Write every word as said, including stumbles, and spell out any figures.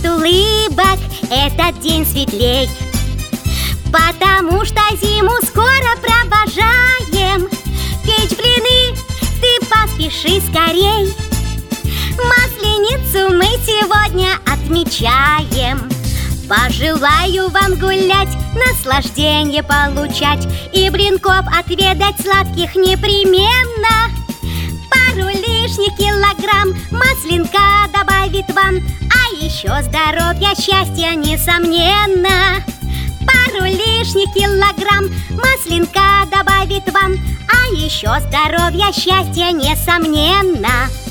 улыбок этот день светлей, потому что зиму скоро провожаем. Печь блины, ты поспеши скорей, Масленицу мы сегодня отмечаем. Пожелаю вам гулять, наслаждение получать и блинков отведать сладких непременно. Пару лишних килограмм маслинка добавит вам, а еще здоровья, счастья несомненно. Пару лишних килограмм маслинка добавит вам, а еще здоровья, счастья несомненно.